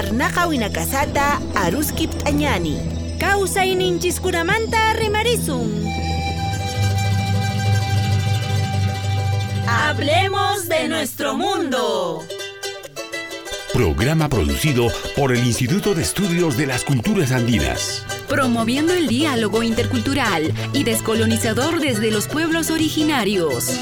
Kurnaka winakasata aruskip añani. Kawsayninchiskunamanta rimarisun. Hablemos de nuestro mundo. Programa producido por el Instituto de Estudios de las Culturas Andinas. Promoviendo el diálogo intercultural y descolonizador desde los pueblos originarios.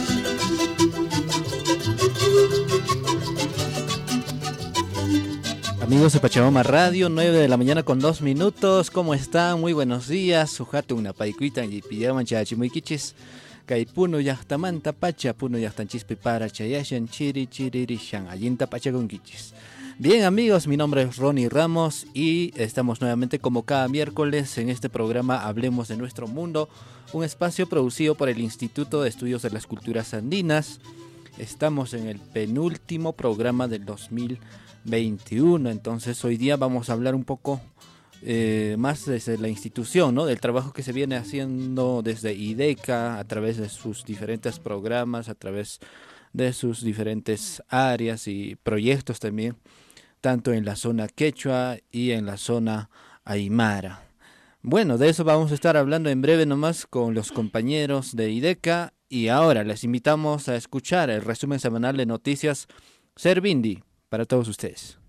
Amigos de Pachamama Radio, 9 de la mañana con 2 minutos. ¿Cómo están? Muy buenos días. Sujate una paicuita y pillaman chachimuiquichis. Kaipuno yachtamanta pacha, puno yachtanchispi para chayashan chiri shan allinta pacha con quichis. Bien amigos, mi nombre es Ronnie Ramos y estamos nuevamente como cada miércoles en este programa Hablemos de Nuestro Mundo, un espacio producido por el Instituto de Estudios de las Culturas Andinas. Estamos en el penúltimo programa del 2021, entonces hoy día vamos a hablar un poco más desde la institución, ¿no? Del trabajo que se viene haciendo desde IDECA a través de sus diferentes programas, a través de sus diferentes áreas y proyectos también, tanto en la zona quechua y en la zona aymara. Bueno, de eso vamos a estar hablando en breve nomás con los compañeros de IDECA y ahora les invitamos a escuchar el resumen semanal de noticias Servindi para todos ustedes.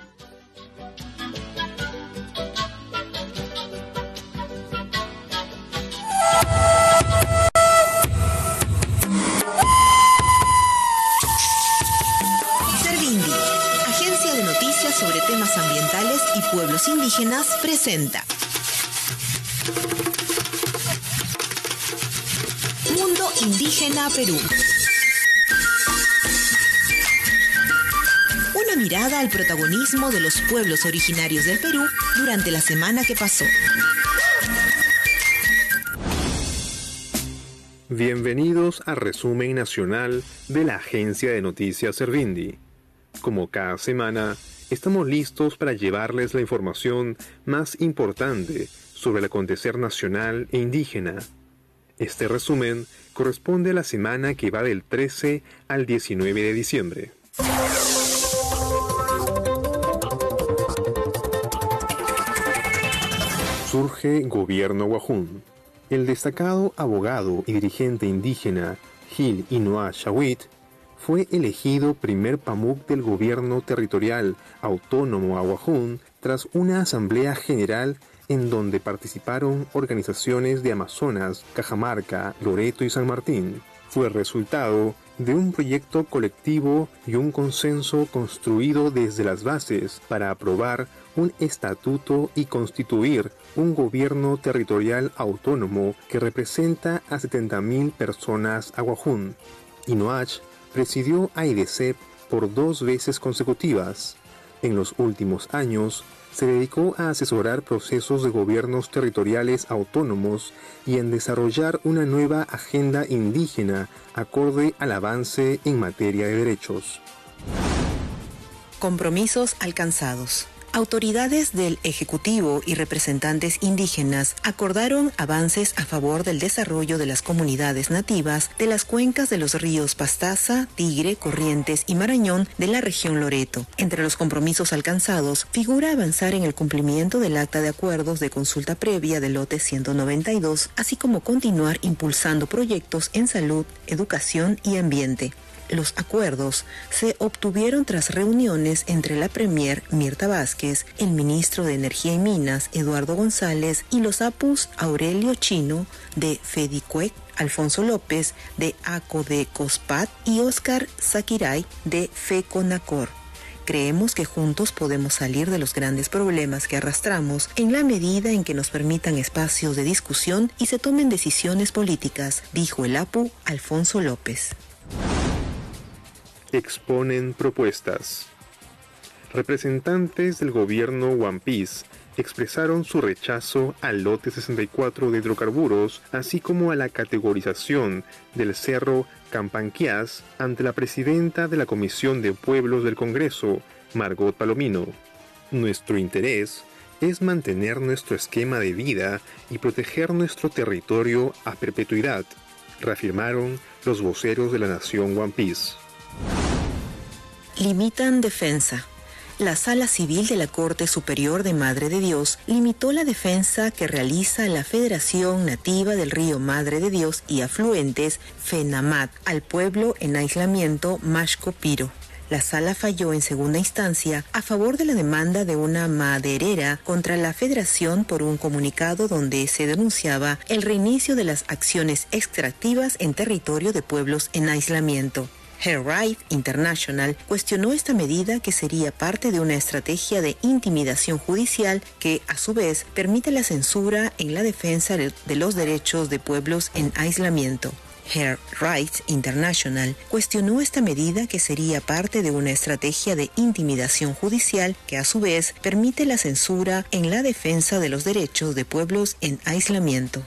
Servindi, agencia de noticias sobre temas ambientales y pueblos indígenas, presenta Mundo Indígena Perú. Una mirada al protagonismo de los pueblos originarios del Perú durante la semana que pasó. Bienvenidos al resumen nacional de la agencia de noticias Servindi. Como cada semana, estamos listos para llevarles la información más importante sobre el acontecer nacional e indígena. Este resumen corresponde a la semana que va del 13 al 19 de diciembre. Surge Gobierno Wajún. El destacado abogado y dirigente indígena Gil Inoa Shawit fue elegido primer pamuk del gobierno territorial autónomo a Wajún tras una asamblea general en donde participaron organizaciones de Amazonas, Cajamarca, Loreto y San Martín. Fue resultado de un proyecto colectivo y un consenso construido desde las bases para aprobar un estatuto y constituir un gobierno territorial autónomo que representa a 70.000 personas a Wajún. Inoach presidió a IDECEP por 2 veces consecutivas. En los últimos años, se dedicó a asesorar procesos de gobiernos territoriales autónomos y en desarrollar una nueva agenda indígena acorde al avance en materia de derechos. Compromisos alcanzados. Autoridades del Ejecutivo y representantes indígenas acordaron avances a favor del desarrollo de las comunidades nativas de las cuencas de los ríos Pastaza, Tigre, Corrientes y Marañón de la región Loreto. Entre los compromisos alcanzados figura avanzar en el cumplimiento del acta de acuerdos de consulta previa del lote 192, así como continuar impulsando proyectos en salud, educación y ambiente. Los acuerdos se obtuvieron tras reuniones entre la Premier Mirta Vázquez, el ministro de Energía y Minas Eduardo González y los apus Aurelio Chino de FEDICUEC, Alfonso López de ACODECOSPAT y Óscar Saquiray de FECONACOR. Creemos que juntos podemos salir de los grandes problemas que arrastramos en la medida en que nos permitan espacios de discusión y se tomen decisiones políticas, dijo el APU Alfonso López. Exponen propuestas. Representantes del gobierno One Piece expresaron su rechazo al lote 64 de hidrocarburos, así como a la categorización del cerro Campanquiás ante la presidenta de la Comisión de Pueblos del Congreso, Margot Palomino. Nuestro interés es mantener nuestro esquema de vida y proteger nuestro territorio a perpetuidad, reafirmaron los voceros de la nación One Piece. Limitan defensa. la Sala Civil de la Corte Superior de Madre de Dios limitó la defensa que realiza la Federación Nativa del Río Madre de Dios y afluentes, FENAMAT, al pueblo en aislamiento Mashco Piro. La sala falló en segunda instancia a favor de la demanda de una maderera contra la Federación por un comunicado donde se denunciaba el reinicio de las acciones extractivas en territorio de pueblos en aislamiento. Her Right International cuestionó esta medida, que sería parte de una estrategia de intimidación judicial que, a su vez, permite la censura en la defensa de los derechos de pueblos en aislamiento. Her Rights International cuestionó esta medida, que sería parte de una estrategia de intimidación judicial que a su vez permite la censura en la defensa de los derechos de pueblos en aislamiento.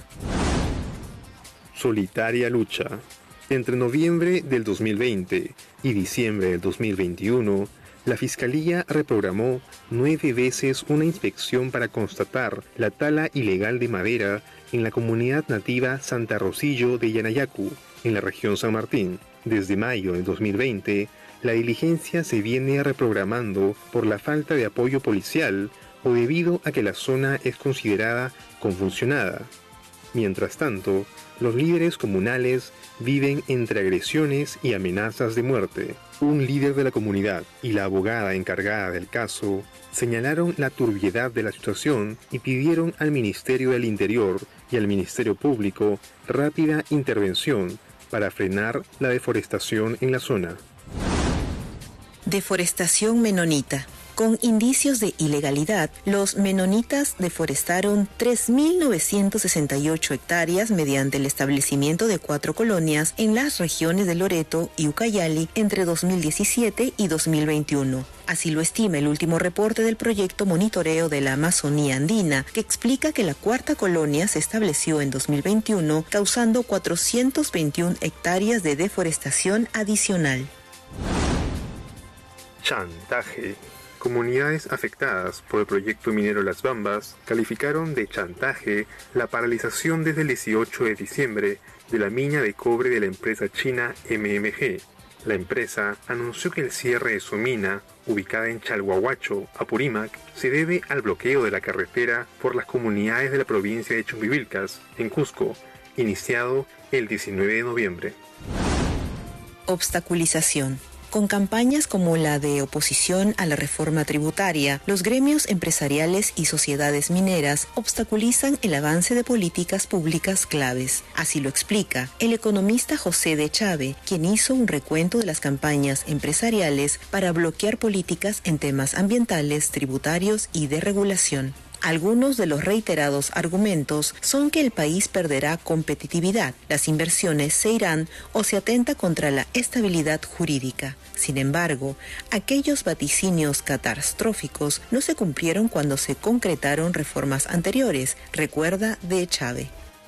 Solitaria lucha. Entre noviembre del 2020 y diciembre del 2021, la Fiscalía reprogramó 9 veces una inspección para constatar la tala ilegal de madera en la comunidad nativa Santa Rosillo de Yanayacu, en la región San Martín. Desde mayo del 2020, la diligencia se viene reprogramando por la falta de apoyo policial o debido a que la zona es considerada convulsionada. Mientras tanto, los líderes comunales viven entre agresiones y amenazas de muerte. Un líder de la comunidad y la abogada encargada del caso señalaron la turbiedad de la situación y pidieron al Ministerio del Interior y al Ministerio Público rápida intervención para frenar la deforestación en la zona. Deforestación menonita. Con indicios de ilegalidad, los menonitas deforestaron 3.968 hectáreas mediante el establecimiento de 4 colonias en las regiones de Loreto y Ucayali entre 2017 y 2021. Así lo estima el último reporte del proyecto Monitoreo de la Amazonía Andina, que explica que la 4ª colonia se estableció en 2021, causando 421 hectáreas de deforestación adicional. Chantaje. Comunidades afectadas por el proyecto minero Las Bambas calificaron de chantaje la paralización desde el 18 de diciembre de la mina de cobre de la empresa china MMG. La empresa anunció que el cierre de su mina, ubicada en Chalhuahuacho, Apurímac, se debe al bloqueo de la carretera por las comunidades de la provincia de Chumbivilcas, en Cusco, iniciado el 19 de noviembre. Obstaculización. Con campañas como la de oposición a la reforma tributaria, los gremios empresariales y sociedades mineras obstaculizan el avance de políticas públicas claves. Así lo explica el economista José de Chávez, quien hizo un recuento de las campañas empresariales para bloquear políticas en temas ambientales, tributarios y de regulación. Algunos de los reiterados argumentos son que el país perderá competitividad, las inversiones se irán o se atenta contra la estabilidad jurídica. Sin embargo, aquellos vaticinios catastróficos no se cumplieron cuando se concretaron reformas anteriores, recuerda de Chávez.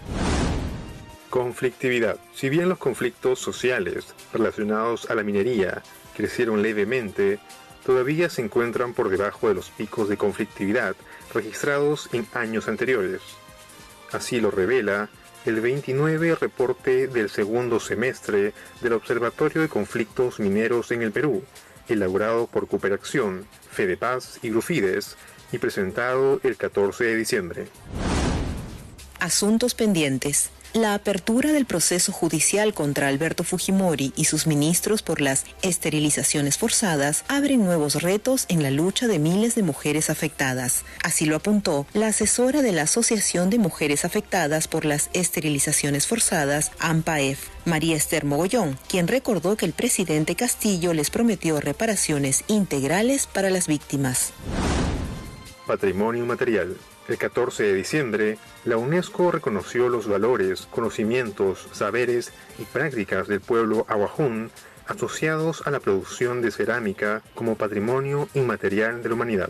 Conflictividad. Si bien los conflictos sociales relacionados a la minería crecieron levemente, todavía se encuentran por debajo de los picos de conflictividad registrados en años anteriores. Así lo revela el 29 reporte del segundo semestre del Observatorio de Conflictos Mineros en el Perú, elaborado por Cooperación, Fedepaz y Grufides, y presentado el 14 de diciembre. Asuntos pendientes. La apertura del proceso judicial contra Alberto Fujimori y sus ministros por las esterilizaciones forzadas abren nuevos retos en la lucha de miles de mujeres afectadas. Así lo apuntó la asesora de la Asociación de Mujeres Afectadas por las Esterilizaciones Forzadas, AMPAEF, María Esther Mogollón, quien recordó que el presidente Castillo les prometió reparaciones integrales para las víctimas. Patrimonio material. El 14 de diciembre, la UNESCO reconoció los valores, conocimientos, saberes y prácticas del pueblo ahuajún asociados a la producción de cerámica como patrimonio inmaterial de la humanidad.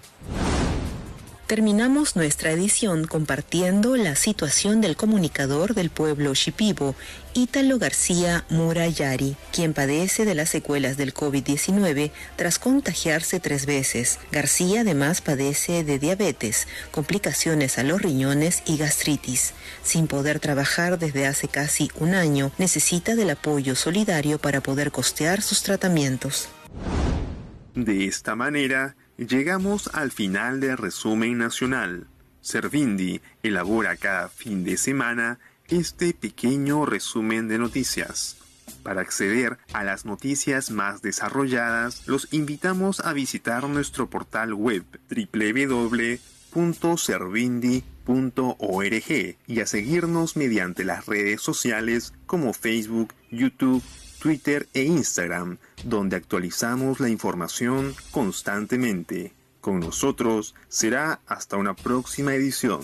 Terminamos nuestra edición compartiendo la situación del comunicador del pueblo Shipibo, Ítalo García Murayari, quien padece de las secuelas del COVID-19 tras contagiarse 3 veces. García además padece de diabetes, complicaciones a los riñones y gastritis. Sin poder trabajar desde hace casi un año, necesita del apoyo solidario para poder costear sus tratamientos. De esta manera, Llegamos al final del resumen nacional. Servindi elabora cada fin de semana este pequeño resumen de noticias. Para acceder a las noticias más desarrolladas, los invitamos a visitar nuestro portal web www.servindi.org y a seguirnos mediante las redes sociales como Facebook, YouTube, Twitter e Instagram, donde actualizamos la información constantemente. Con nosotros será hasta una próxima edición.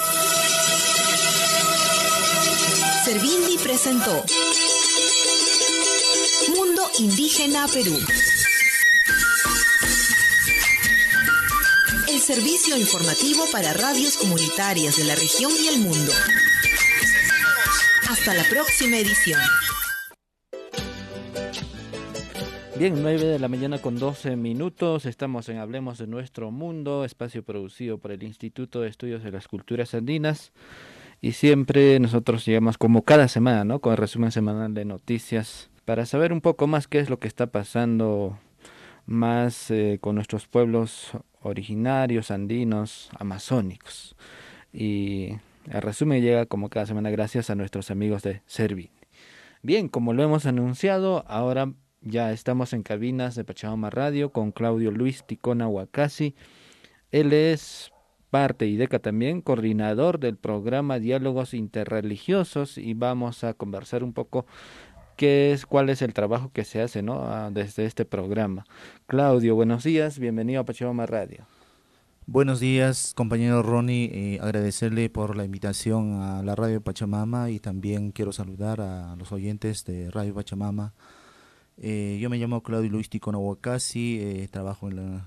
Servindi presentó Mundo Indígena Perú. El servicio informativo para radios comunitarias de la región y el mundo. Hasta la próxima edición. Bien, 9 de la mañana con 12 minutos, estamos en Hablemos de Nuestro Mundo, espacio producido por el Instituto de Estudios de las Culturas Andinas, y siempre nosotros llegamos como cada semana, ¿no?, con el resumen semanal de noticias, para saber un poco más qué es lo que está pasando más con nuestros pueblos originarios, andinos, amazónicos. Y el resumen llega como cada semana gracias a nuestros amigos de Servindi. Bien, como lo hemos anunciado, ahora ya estamos en cabinas de Pachamama Radio con Claudio Luis Ticona Huacasi. Él es parte y también coordinador del programa Diálogos Interreligiosos, y vamos a conversar un poco cuál es el trabajo que se hace, ¿no?, desde este programa. Claudio, buenos días, bienvenido a Pachamama Radio. Buenos días, compañero Ronnie, agradecerle por la invitación a la Radio Pachamama, y también quiero saludar a los oyentes de Radio Pachamama. Yo me llamo Claudio Luis Ticona Huacasi, trabajo en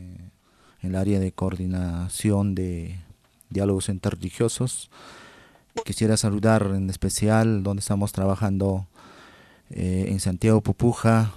el área de coordinación de diálogos interreligiosos. Quisiera saludar en especial donde estamos trabajando en Santiago Pupuja,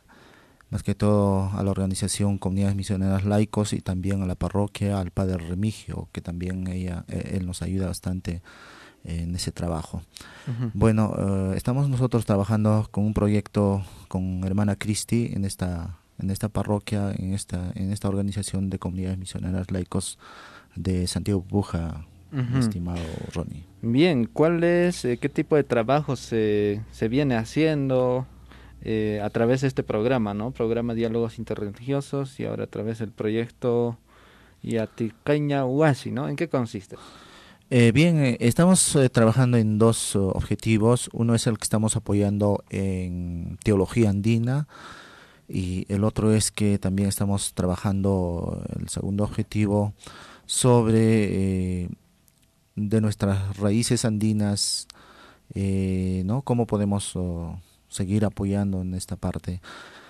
más que todo a la organización Comunidades Misioneras Laicos, y también a la parroquia, al padre Remigio, que también él nos ayuda bastante en ese trabajo. Uh-huh. Bueno, estamos nosotros trabajando con un proyecto con hermana Cristi en esta parroquia, en esta organización de Comunidades Misioneras Laicos de Santiago Pupuja, uh-huh, estimado Ronnie. Bien, qué tipo de trabajo se viene haciendo a través de este programa, ¿no? Programa Diálogos Interreligiosos, y ahora a través del proyecto Yaticaña Huasi, ¿no? ¿En qué consiste? Bien, estamos trabajando en dos objetivos. Uno es el que estamos apoyando en teología andina, y el otro es que también estamos trabajando el segundo objetivo sobre de nuestras raíces andinas, ¿no?, cómo podemos seguir apoyando en esta parte.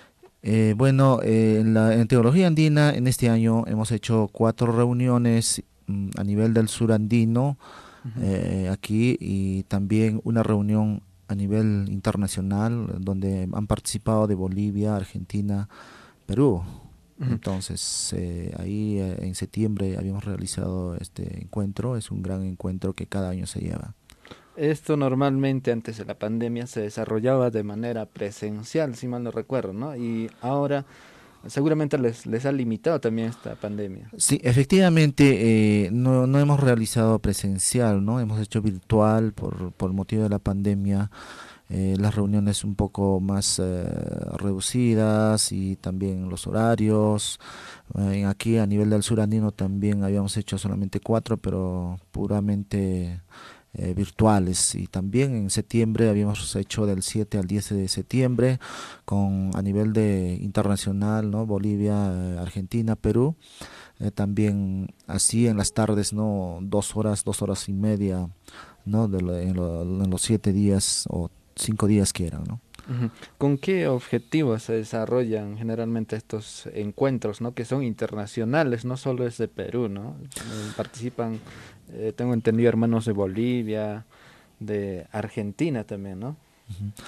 En teología andina en este año hemos hecho 4 reuniones a nivel del sur andino, uh-huh, aquí, y también una reunión a nivel internacional donde han participado de Bolivia, Argentina, Perú. Uh-huh. Entonces ahí en septiembre habíamos realizado este encuentro. Es un gran encuentro que cada año se lleva. Esto normalmente antes de la pandemia se desarrollaba de manera presencial, si mal no recuerdo, ¿no? Y ahora seguramente les ha limitado también esta pandemia. Sí, efectivamente, no hemos realizado presencial, ¿no? Hemos hecho virtual por motivo de la pandemia. Las reuniones un poco más reducidas, y también los horarios. Aquí a nivel del sur andino también habíamos hecho solamente 4, pero puramente virtuales, y también en septiembre habíamos hecho del 7 al 10 de septiembre a nivel de internacional, ¿no? Bolivia, Argentina, Perú, también así en las tardes, ¿no? 2 horas y media, ¿no? En los 7 días o 5 días que eran, ¿no? Uh-huh. ¿Con qué objetivos se desarrollan generalmente estos encuentros, ¿no?, que son internacionales, no solo es de Perú, ¿no? Participan, tengo entendido, hermanos de Bolivia, de Argentina también, ¿no? Uh-huh.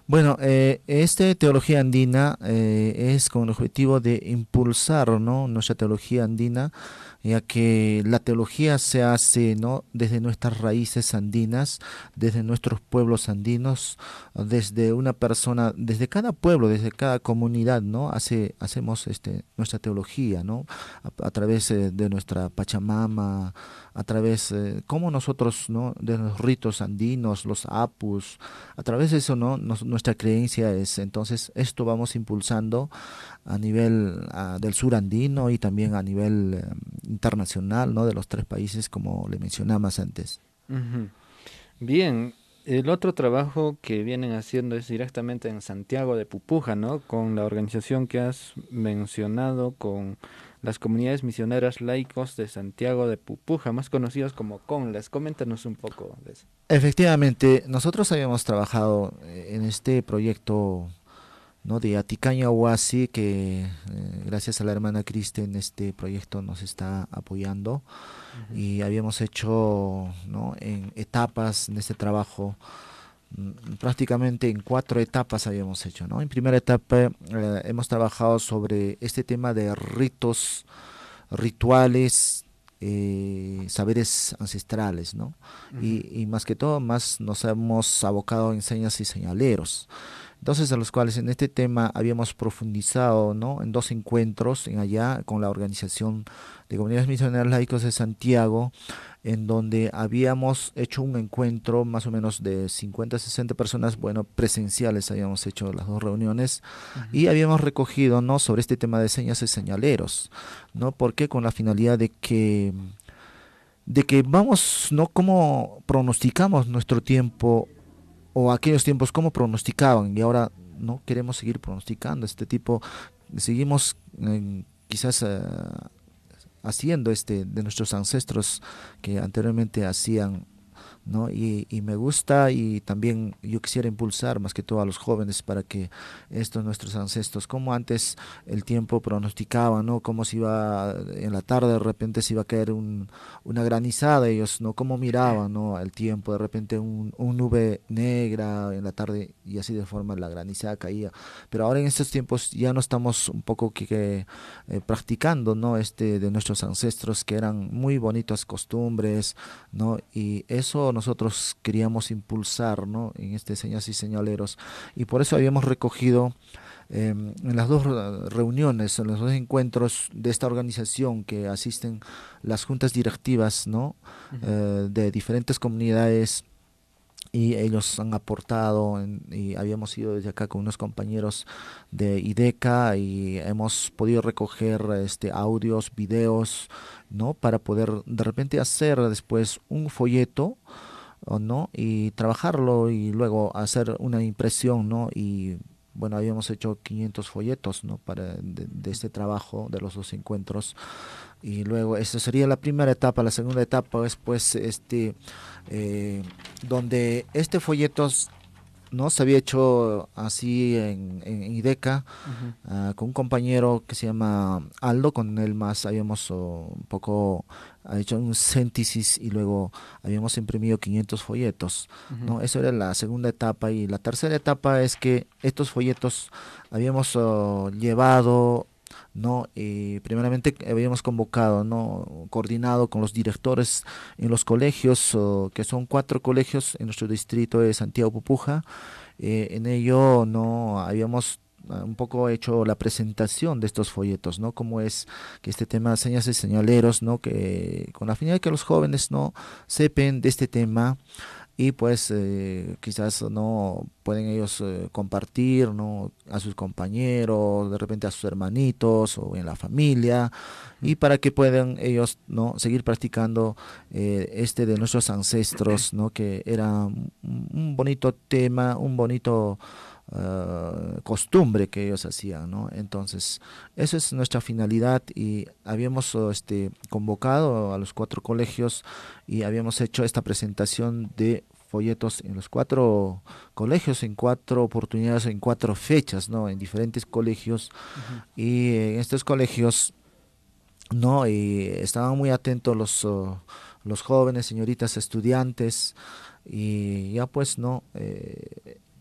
Bueno, esta teología andina es con el objetivo de impulsar, ¿no?, nuestra teología andina, ya que la teología se hace, ¿no?, desde nuestras raíces andinas, desde nuestros pueblos andinos, desde una persona, desde cada pueblo, desde cada comunidad, ¿no? Hacemos nuestra teología, ¿no? A través de nuestra Pachamama, a través, como nosotros, ¿no?, de los ritos andinos, los apus, a través de eso, ¿no?, nuestra creencia es. Entonces, esto vamos impulsando a nivel del sur andino y también a nivel internacional, ¿no?, de los 3 países, como le mencionamos antes. Uh-huh. Bien, el otro trabajo que vienen haciendo es directamente en Santiago de Pupuja, ¿no?, con la organización que has mencionado, con las comunidades misioneras laicos de Santiago de Pupuja, más conocidos como CONLAS. Coméntanos un poco de eso. Efectivamente, nosotros habíamos trabajado en este proyecto, ¿no?, de Aticaña Huasi, que gracias a la hermana Kristen este proyecto nos está apoyando. Uh-huh. Y habíamos hecho, ¿no?, en etapas en este trabajo, prácticamente en 4 etapas habíamos hecho, ¿no? En primera etapa hemos trabajado sobre este tema de ritos, rituales, saberes ancestrales, ¿no? Uh-huh. Y más que todo, más nos hemos abocado en señas y señaleros. Entonces, a los cuales en este tema habíamos profundizado, ¿no?, en 2 encuentros en allá con la organización de comunidades misioneras laicos de Santiago, en donde habíamos hecho un encuentro más o menos de 50 a 60 personas, bueno, presenciales habíamos hecho las 2 reuniones. Uh-huh. Y habíamos recogido, ¿no?, sobre este tema de señas y señaleros, ¿no? Porque con la finalidad de que vamos, ¿no?, cómo pronosticamos nuestro tiempo, o aquellos tiempos cómo pronosticaban, y ahora no queremos seguir pronosticando este tipo, seguimos quizás haciendo de nuestros ancestros que anteriormente hacían, ¿no? Y me gusta, y también yo quisiera impulsar más que todo a los jóvenes para que estos nuestros ancestros, como antes el tiempo pronosticaba, ¿no?, cómo se iba en la tarde, de repente se iba a caer una granizada, ellos, ¿no?, cómo miraban, ¿no?, el tiempo, de repente un nube negra en la tarde, y así de forma la granizada caía. Pero ahora en estos tiempos ya no estamos un poco practicando, ¿no?, de nuestros ancestros, que eran muy bonitas costumbres, ¿no? Y eso nosotros queríamos impulsar, ¿no?, en señas y señaleros, y por eso habíamos recogido en las 2 reuniones, en los 2 encuentros de esta organización, que asisten las juntas directivas, ¿no?, uh-huh, de diferentes comunidades, y ellos han aportado, y habíamos ido desde acá con unos compañeros de IDECA, y hemos podido recoger audios, videos, ¿no?, para poder de repente hacer después un folleto, ¿no?, y trabajarlo, y luego hacer una impresión, ¿no? Y bueno, habíamos hecho 500 folletos, ¿no?, de este trabajo de los 2 encuentros. Y luego esta sería la primera etapa. La segunda etapa es pues donde folletos, ¿no?, se había hecho así en IDECA, uh-huh, con un compañero que se llama Aldo. Con él más habíamos un poco hecho un síntesis, y luego habíamos imprimido 500 folletos, uh-huh, ¿no? Eso era la segunda etapa. Y la tercera etapa es que estos folletos habíamos llevado, ¿no? Y primeramente habíamos convocado, ¿no?, coordinado con los directores en los colegios, que son 4 colegios en nuestro distrito de Santiago Pupuja. En ello, ¿no?, habíamos un poco hecho la presentación de estos folletos, ¿no?, como es que este tema de señas y señaleros, ¿no?, que con la finalidad de que los jóvenes, ¿no?, sepan de este tema, y pues quizás no pueden ellos compartir, ¿no?, a sus compañeros, de repente a sus hermanitos o en la familia, y para que puedan ellos, ¿no?, seguir practicando de nuestros ancestros, ¿no?, que era un bonito tema, un bonito costumbre que ellos hacían, ¿no? Entonces, esa es nuestra finalidad, y habíamos convocado a los 4 colegios, y habíamos hecho esta presentación de folletos en los 4 colegios, en 4 oportunidades, en 4 fechas, ¿no?, en diferentes colegios. Uh-huh. Y en estos colegios, ¿no?, y estaban muy atentos los jóvenes, señoritas, estudiantes, y ya pues, ¿no?,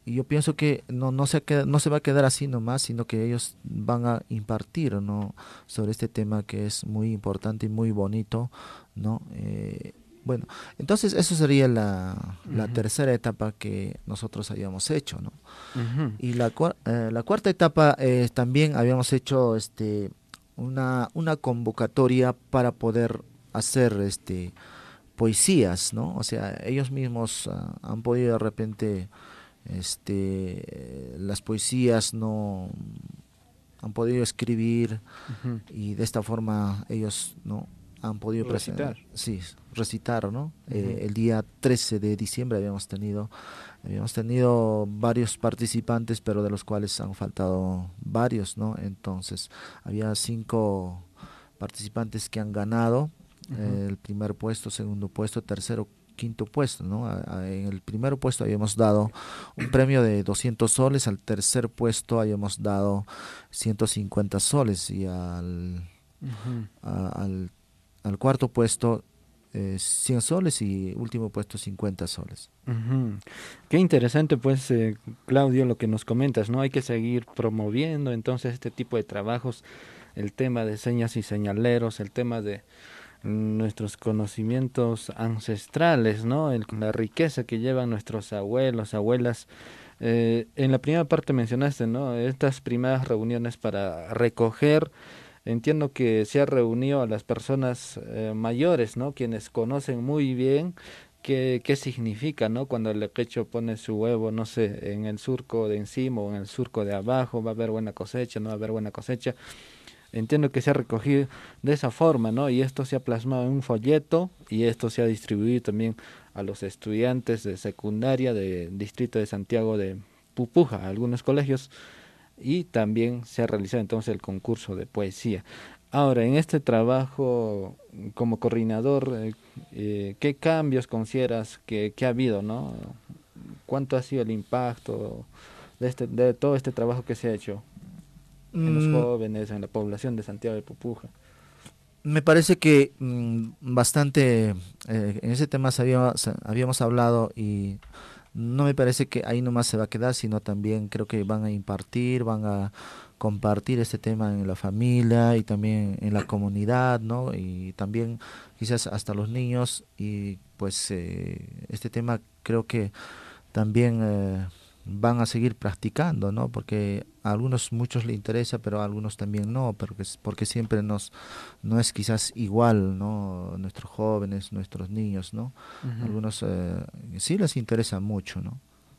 yo pienso que no se va a quedar así nomás, sino que ellos van a impartir, ¿no?, sobre este tema que es muy importante y muy bonito, ¿no? Bueno, entonces eso sería la tercera etapa que nosotros habíamos hecho, ¿no? Y la cuarta etapa también habíamos hecho una convocatoria para poder hacer poesías, ¿no? O sea, ellos mismos han podido de repente las poesías no han podido escribir, y de esta forma ellos no han podido recitar, ¿no? El día 13 de diciembre habíamos tenido varios participantes, pero de los cuales han faltado varios, ¿no? Entonces había 5 participantes que han ganado el primer puesto, segundo puesto, tercero, quinto puesto, ¿no? En el primer puesto habíamos dado un premio de 200 soles, al tercer puesto habíamos dado 150 soles y al cuarto puesto 100 soles y último puesto 50 soles. Qué interesante, pues, Claudio, lo que nos comentas, ¿no? Hay que seguir promoviendo entonces este tipo de trabajos, el tema de señas y señaleros, el tema de nuestros conocimientos ancestrales, ¿no? La riqueza que llevan nuestros abuelos, abuelas. En la primera parte mencionaste, ¿no?, estas primeras reuniones para recoger. Entiendo que se ha reunido a las personas mayores, ¿no?, quienes conocen muy bien qué significa, ¿no?, cuando el quecho pone su huevo, no sé, en el surco de encima o en el surco de abajo, va a haber buena cosecha, no va a haber buena cosecha. Entiendo que se ha recogido de esa forma, ¿no?, y esto se ha plasmado en un folleto, y esto se ha distribuido también a los estudiantes de secundaria del distrito de Santiago de Pupuja, a algunos colegios, y también se ha realizado entonces el concurso de poesía. Ahora, en este trabajo como coordinador, ¿qué cambios consideras que ha habido, ¿no? ¿Cuánto ha sido el impacto de todo este trabajo que se ha hecho en los jóvenes, en la población de Santiago de Pupuja? Me parece que bastante en ese tema habíamos hablado, y no me parece que ahí nomás se va a quedar, sino también creo que van a impartir, van a compartir este tema en la familia y también en la comunidad, ¿no? Y también quizás hasta los niños, y pues este tema creo que también van a seguir practicando, ¿no? Porque a muchos les interesa, pero a algunos también no, porque siempre no es quizás igual, ¿no? Nuestros jóvenes, nuestros niños, ¿no? Algunos sí les interesa mucho, ¿no?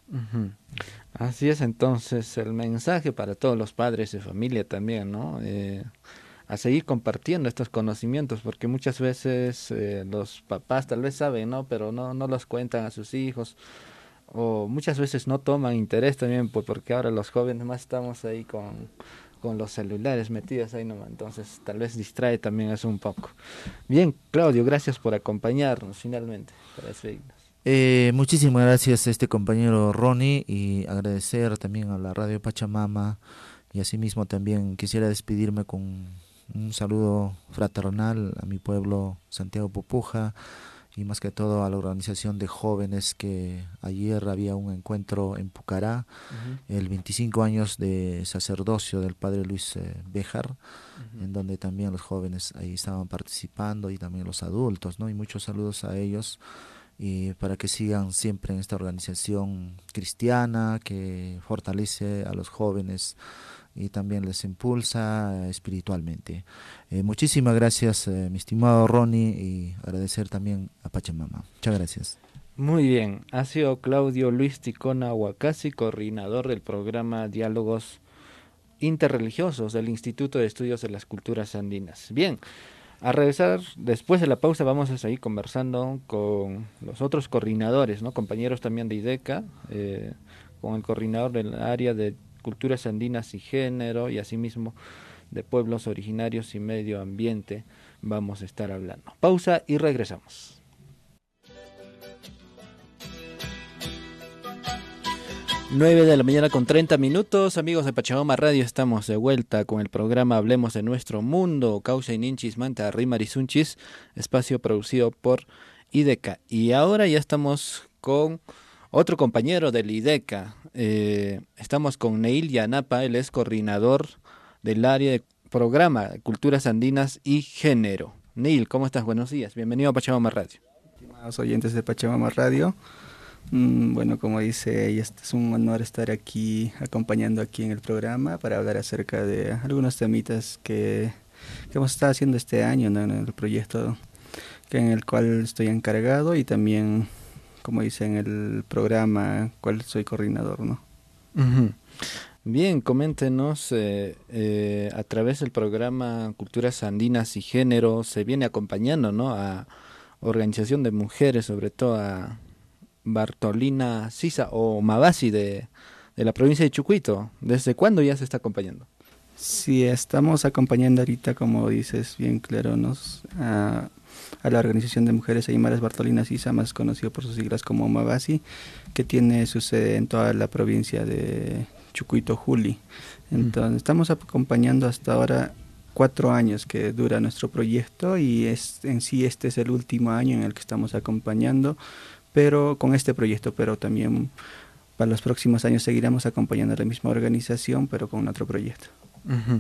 Así es, entonces el mensaje para todos los padres de familia también, ¿no? A seguir compartiendo estos conocimientos, porque muchas veces los papás tal vez saben, ¿no?, pero no los cuentan a sus hijos, o muchas veces no toman interés también, pues porque ahora los jóvenes más estamos ahí con los celulares metidos ahí nomás, entonces tal vez distrae también eso un poco. Bien, Claudio, gracias por acompañarnos finalmente para despedirnos. Muchísimas gracias compañero Ronnie, y agradecer también a la Radio Pachamama, y asimismo también quisiera despedirme con un saludo fraternal a mi pueblo Santiago Pupuja, y más que todo a la organización de jóvenes, que ayer había un encuentro en Pucará, el 25 años de sacerdocio del padre Luis Béjar, en donde también los jóvenes ahí estaban participando, y también los adultos, ¿no? Y muchos saludos a ellos, y para que sigan siempre en esta organización cristiana que fortalece a los jóvenes y también les impulsa espiritualmente. Muchísimas gracias, mi estimado Ronnie, y agradecer también a Pachamama. Muchas gracias. Muy bien, ha sido Claudio Luis Ticona Huacasi, coordinador del programa Diálogos Interreligiosos del Instituto de Estudios de las Culturas Andinas. Bien, a regresar después de la pausa vamos a seguir conversando con los otros coordinadores, ¿no?, compañeros también de IDECA, con el coordinador del área de Culturas Andinas y Género, y asimismo de Pueblos Originarios y Medio Ambiente vamos a estar hablando. Pausa y regresamos. Nueve de la mañana con 30 minutos, amigos de Pachamama Radio, estamos de vuelta con el programa Hablemos de Nuestro Mundo, Causa y Ninchis Manta Rimarizunchis, espacio producido por IDECA. Y ahora ya estamos con otro compañero del IDECA. Estamos con Neil Yanapa, él es coordinador del área de programa Culturas Andinas y Género. Neil, ¿cómo estás? Buenos días, bienvenido a Pachamama Radio. Estimados oyentes de Pachamama Radio, bueno, como dice ella, es un honor estar aquí, acompañando aquí en el programa para hablar acerca de algunos temitas que hemos estado haciendo este año, ¿no? En el proyecto en el cual estoy encargado y también, como dice, en el programa cual soy coordinador, ¿no? Uh-huh. Bien, coméntenos, a través del programa Culturas Andinas y Género se viene acompañando, ¿no?, a organización de mujeres, sobre todo a Bartolina Sisa o Mabasi de la provincia de Chucuito. ¿Desde cuándo ya se está acompañando? Sí, estamos acompañando ahorita, como dices bien claro, a la organización de mujeres aymaras Bartolina Sisa, más conocido por sus siglas como Mabasi, que tiene su sede en toda la provincia de Chucuito Juli. Entonces estamos acompañando hasta ahora 4 años que dura nuestro proyecto, y en sí este es el último año en el que estamos acompañando, pero con este proyecto, pero también para los próximos años seguiremos acompañando a la misma organización, pero con otro proyecto. Uh-huh.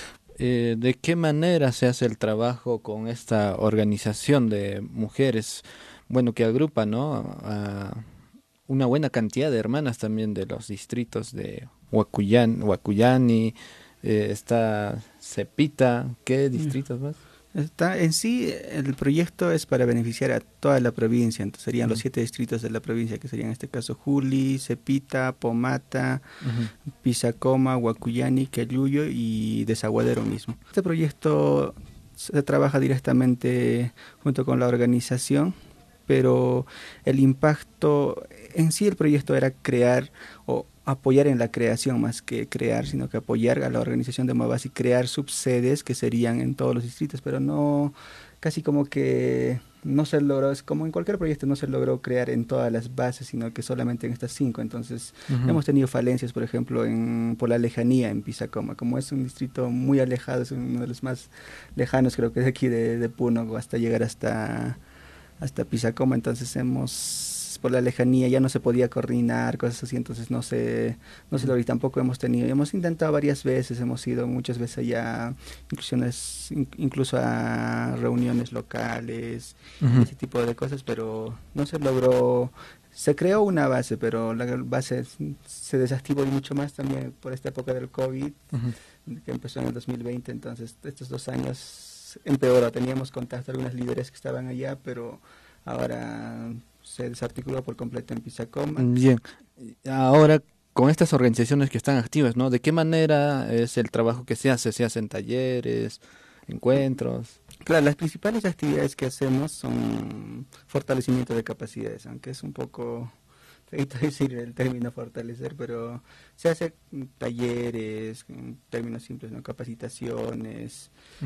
¿De qué manera se hace el trabajo con esta organización de mujeres? Bueno, que agrupa, ¿no?, a una buena cantidad de hermanas también de los distritos de Huacuyani, está Cepita, ¿qué distritos más? En sí, el proyecto es para beneficiar a toda la provincia, entonces serían los 7 distritos de la provincia, que serían en este caso Juli, Cepita, Pomata, Pisacoma, Huacuyani, Queluyo y Desaguadero mismo. Este proyecto se trabaja directamente junto con la organización, pero el impacto en sí, el proyecto era crear o apoyar en la creación, más que crear, sino que apoyar a la organización de Mabasi, crear subsedes que serían en todos los distritos, pero no, casi como que no se logró, es como en cualquier proyecto, no se logró crear en todas las bases, sino que solamente en estas 5, entonces hemos tenido falencias, por ejemplo, por la lejanía en Pisacoma, como es un distrito muy alejado, es uno de los más lejanos, creo que de aquí de Puno, hasta llegar hasta Pisacoma, entonces por la lejanía ya no se podía coordinar, cosas así, entonces no se logró, y tampoco hemos intentado varias veces, hemos ido muchas veces allá, incluso a reuniones locales, ese tipo de cosas, pero no se logró. Se creó una base, pero la base se desactivó, y mucho más también por esta época del COVID, que empezó en el 2020, entonces estos 2 años empeoró. Teníamos contacto a algunas líderes que estaban allá, pero ahora se desarticuló por completo en Pisacoma. Bien, ahora con estas organizaciones que están activas, ¿no?, ¿de qué manera es el trabajo que se hace? ¿Se hacen talleres, encuentros? Claro, las principales actividades que hacemos son fortalecimiento de capacidades, aunque es un poco feito decir el término fortalecer, pero se hace talleres, en términos simples, ¿no?, capacitaciones.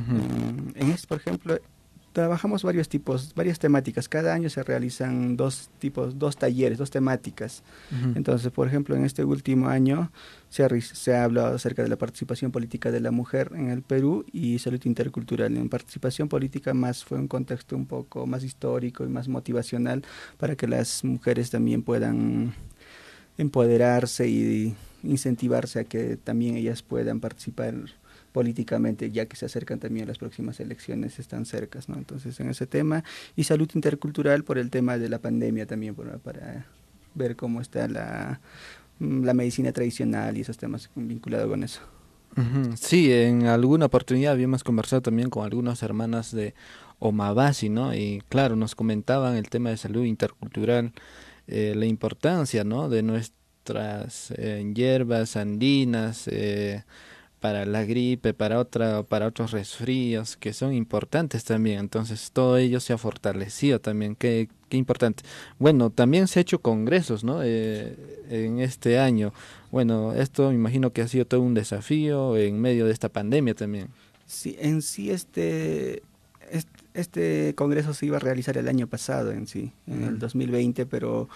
Por ejemplo, trabajamos varias temáticas. Cada año se realizan 2 talleres, 2 temáticas. Entonces, por ejemplo, en este último año se ha hablado acerca de la participación política de la mujer en el Perú y salud intercultural. En participación política fue un contexto un poco más histórico y más motivacional para que las mujeres también puedan empoderarse y incentivarse a que también ellas puedan participar políticamente, ya que se acercan también las próximas elecciones, están cercas, ¿no? Entonces, en ese tema, y salud intercultural por el tema de la pandemia también, para ver cómo está la medicina tradicional y esos temas vinculados con eso. Sí, en alguna oportunidad habíamos conversado también con algunas hermanas de Omabasi, ¿no? Y claro, nos comentaban el tema de salud intercultural, la importancia, ¿no?, de nuestras hierbas andinas, para la gripe, para otros resfríos que son importantes también. Entonces todo ello se ha fortalecido también, qué importante. Bueno, también se ha hecho congresos, ¿no?, en este año. Bueno, esto me imagino que ha sido todo un desafío en medio de esta pandemia también. Sí, en sí este congreso se iba a realizar el año pasado en el 2020, pero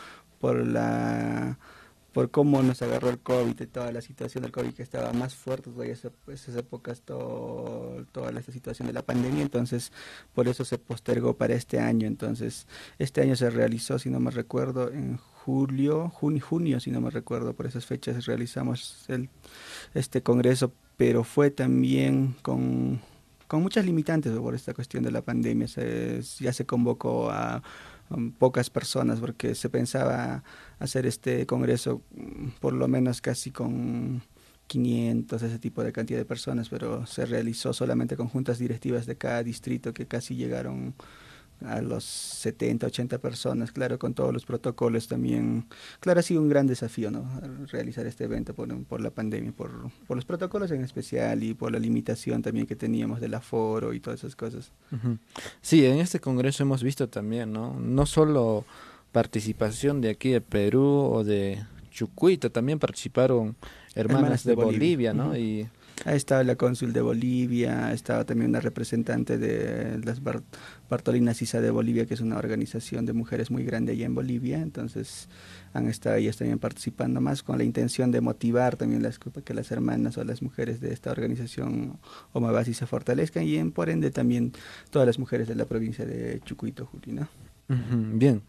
por cómo nos agarró el COVID y toda la situación del COVID, que estaba más fuerte todavía esas épocas, toda esta situación de la pandemia, entonces por eso se postergó para este año. Entonces este año se realizó, si no me recuerdo, en junio, si no me recuerdo, por esas fechas realizamos este congreso, pero fue también con muchas limitantes por esta cuestión de la pandemia. Ya se convocó a pocas personas porque se pensaba hacer este congreso por lo menos casi con 500, ese tipo de cantidad de personas, pero se realizó solamente con juntas directivas de cada distrito que casi llegaron a los 70, 80 personas, claro, con todos los protocolos también. Claro, ha sido un gran desafío, ¿no?, realizar este evento por la pandemia, por los protocolos en especial y por la limitación también que teníamos del aforo y todas esas cosas. Uh-huh. Sí, en este congreso hemos visto también, no solo participación de aquí de Perú o de Chucuito, también participaron hermanas de Bolivia, ¿no? Uh-huh. Y ha estado la cónsul de Bolivia, ha estado también una representante de las Bartolina Sisa de Bolivia, que es una organización de mujeres muy grande allá en Bolivia. Entonces han estado ellas también participando, más con la intención de motivar también que las hermanas o las mujeres de esta organización Omabasi se fortalezcan, y por ende también todas las mujeres de la provincia de Chucuito, Juli, ¿no? Uh-huh, bien.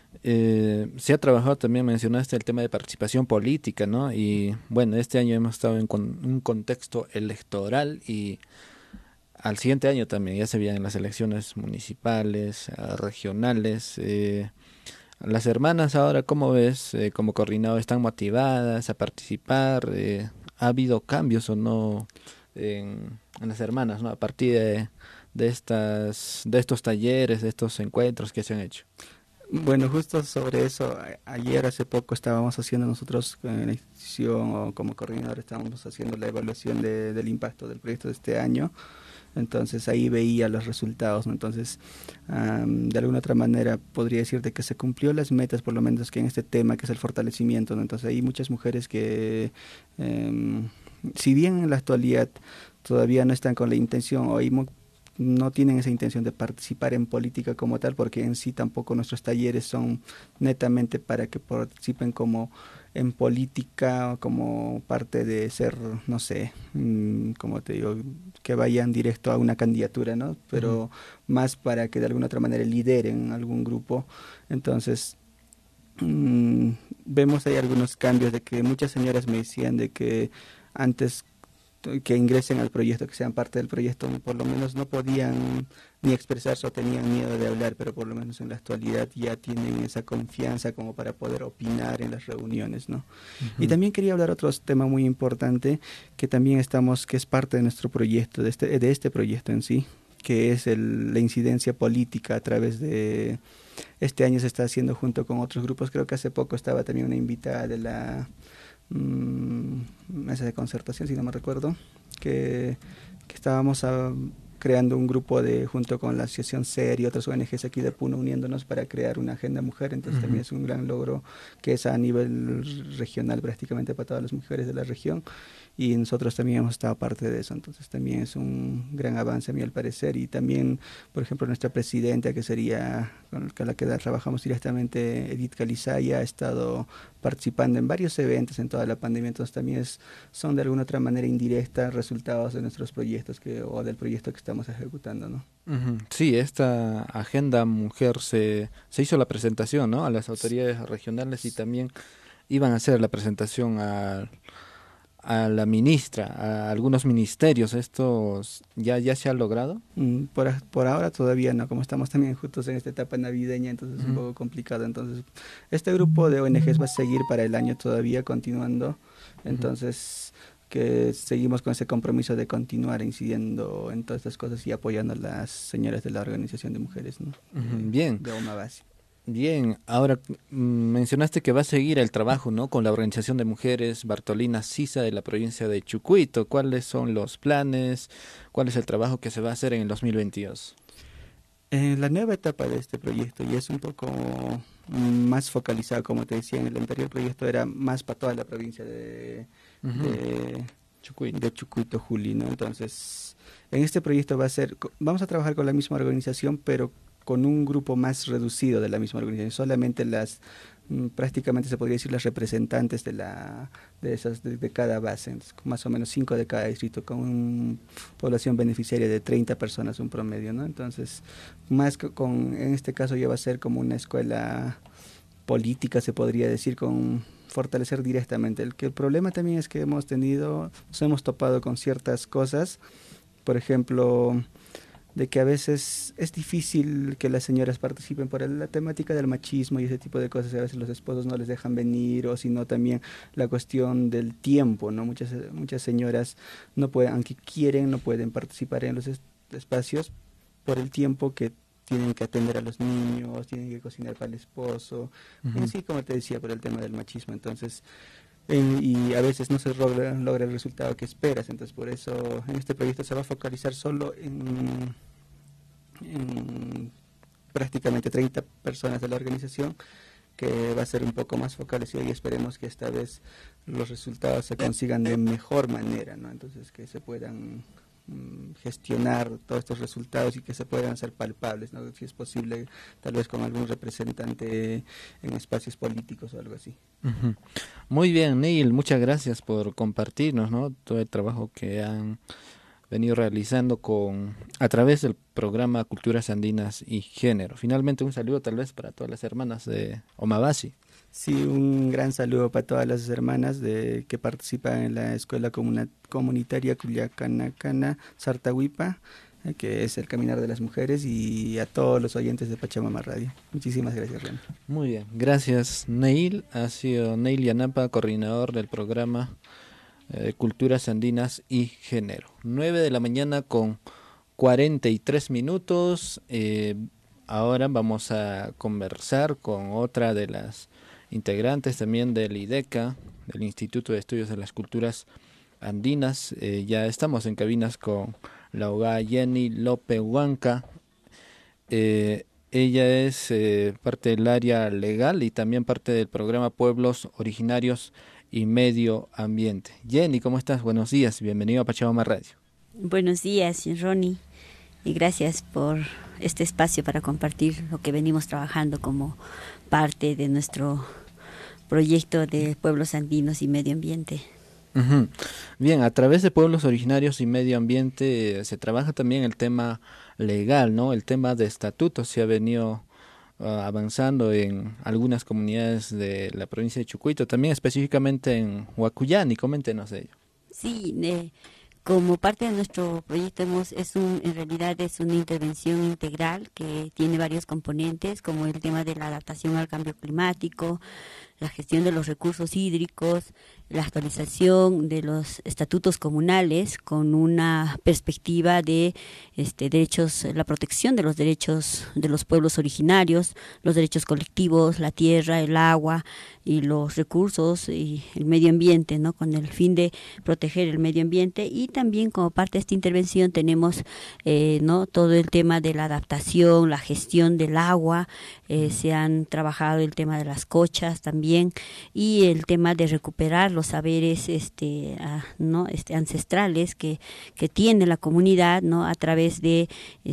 Se ha trabajado también, mencionaste el tema de participación política, ¿no? Y bueno, este año hemos estado en un contexto electoral, y al siguiente año también ya se vienen las elecciones municipales, regionales. Las hermanas ahora, ¿cómo ves? Como coordinador, ¿están motivadas a participar? ¿Ha habido cambios o no en las hermanas, ¿no?, a partir de estos talleres, de estos encuentros que se han hecho? Bueno, justo sobre eso, hace poco estábamos haciendo nosotros en la institución, o como coordinador estábamos haciendo la evaluación del impacto del proyecto de este año. Entonces ahí veía los resultados, ¿no? Entonces de alguna otra manera podría decirte que se cumplió las metas, por lo menos que en este tema que es el fortalecimiento, ¿no? Entonces hay muchas mujeres que si bien en la actualidad todavía no están con la intención, o no tienen esa intención de participar en política como tal, porque en sí tampoco nuestros talleres son netamente para que participen como en política, como parte de ser, no sé, como te digo, que vayan directo a una candidatura, ¿no? Pero uh-huh, más para que de alguna otra manera lideren algún grupo. Entonces vemos ahí algunos cambios, de que muchas señoras me decían de que antes que ingresen al proyecto, que sean parte del proyecto, por lo menos no podían ni expresarse o tenían miedo de hablar, pero por lo menos en la actualidad ya tienen esa confianza como para poder opinar en las reuniones, ¿no? Uh-huh. Y también quería hablar otro tema muy importante que también que es parte de nuestro proyecto, de este proyecto en sí, que es la incidencia política a través de... Este año se está haciendo junto con otros grupos. Creo que hace poco estaba también una invitada de la mesa de concertación, si no me recuerdo, que estábamos creando un grupo junto con la Asociación SER y otras ONGs aquí de Puno, uniéndonos para crear una agenda mujer. Entonces también es un gran logro que es a nivel regional prácticamente para todas las mujeres de la región, y nosotros también hemos estado parte de eso. Entonces también es un gran avance a mí al parecer. Y también, por ejemplo, nuestra presidenta, que sería con la que trabajamos directamente, Edith Calizaya, ha estado participando en varios eventos en toda la pandemia. Entonces también son de alguna otra manera indirecta resultados de nuestros proyectos o del proyecto que estamos ejecutando, ¿no? Uh-huh. Sí, esta agenda mujer se hizo la presentación, ¿no?, a las autoridades regionales, y también iban a hacer la presentación a la ministra, a algunos ministerios. ¿Esto ya se ha logrado? Por ahora todavía no, como estamos también justos en esta etapa navideña, entonces es un poco complicado. Entonces este grupo de ONGs va a seguir para el año todavía continuando, entonces que seguimos con ese compromiso de continuar incidiendo en todas estas cosas y apoyando a las señoras de la organización de mujeres, ¿no? Bien. De Omabasi. Bien, ahora mencionaste que va a seguir el trabajo, ¿no?, con la Organización de Mujeres Bartolina Sisa de la provincia de Chucuito. ¿Cuáles son los planes? ¿Cuál es el trabajo que se va a hacer en el 2022? La nueva etapa de este proyecto ya es un poco más focalizada, como te decía, en el anterior proyecto era más para toda la provincia de Chucuito, Juli, ¿no? Entonces, en este proyecto vamos a trabajar con la misma organización, pero con un grupo más reducido de la misma organización, solamente prácticamente se podría decir las representantes de cada base, entonces, más o menos 5 de cada distrito, con una población beneficiaria de 30 personas, un promedio, ¿no? Entonces, en este caso ya va a ser como una escuela política, se podría decir, con fortalecer directamente. El problema también es que nos hemos topado con ciertas cosas, por ejemplo, de que a veces es difícil que las señoras participen por la temática del machismo y ese tipo de cosas. A veces los esposos no les dejan venir, o sino también la cuestión del tiempo, ¿no? Muchas señoras no pueden, aunque quieren, no pueden participar en los espacios por el tiempo que tienen que atender a los niños, tienen que cocinar para el esposo, y así como te decía, por el tema del machismo. Entonces, y a veces no se logra el resultado que esperas. Entonces, por eso en este proyecto se va a focalizar solo en prácticamente 30 personas de la organización, que va a ser un poco más focalizado, y esperemos que esta vez los resultados se consigan de mejor manera, ¿no? Entonces, que se puedan gestionar todos estos resultados y que se puedan hacer palpables, ¿no? Si es posible, tal vez con algún representante en espacios políticos o algo así. Muy bien, Neil, muchas gracias por compartirnos, ¿no?, todo el trabajo que han venido realizando a través del programa Culturas Andinas y Género. Finalmente, un saludo tal vez para todas las hermanas de Omabasi. Sí, un gran saludo para todas las hermanas que participan en la Escuela Comunitaria Culiacanacana Sartahuipa, que es el Caminar de las Mujeres, y a todos los oyentes de Pachamama Radio. Muchísimas gracias, Ren. Muy bien, gracias, Neil. Ha sido Neil Yanapa, coordinador del programa Culturas Andinas y Género. 9 de la mañana con 43 minutos. Ahora vamos a conversar con otra de las integrantes también del IDECA, del Instituto de Estudios de las Culturas Andinas. Ya estamos en cabinas con la abogada Jenny López Huanca. Ella es parte del área legal y también parte del programa Pueblos Originarios y Medio Ambiente. Jenny, ¿cómo estás? Buenos días, bienvenido a Pachamama Radio. Buenos días, Ronnie, y gracias por este espacio para compartir lo que venimos trabajando como parte de nuestro proyecto de Pueblos Andinos y Medio Ambiente. Bien, a través de Pueblos Originarios y Medio Ambiente se trabaja también el tema legal, ¿no? El tema de estatutos se ha venido avanzando en algunas comunidades de la provincia de Chucuito, también específicamente en Huacuyani. Coméntenos de ello. Sí, como parte de nuestro proyecto en realidad es una intervención integral que tiene varios componentes, como el tema de la adaptación al cambio climático, la gestión de los recursos hídricos, la actualización de los estatutos comunales con una perspectiva de derechos, la protección de los derechos de los pueblos originarios, los derechos colectivos, la tierra, el agua y los recursos y el medio ambiente, ¿no?, con el fin de proteger el medio ambiente. Y también como parte de esta intervención tenemos ¿no?, todo el tema de la adaptación, la gestión del agua, se han trabajado el tema de las cochas también, y el tema de recuperar los saberes ancestrales que tiene la comunidad, ¿no?, a través de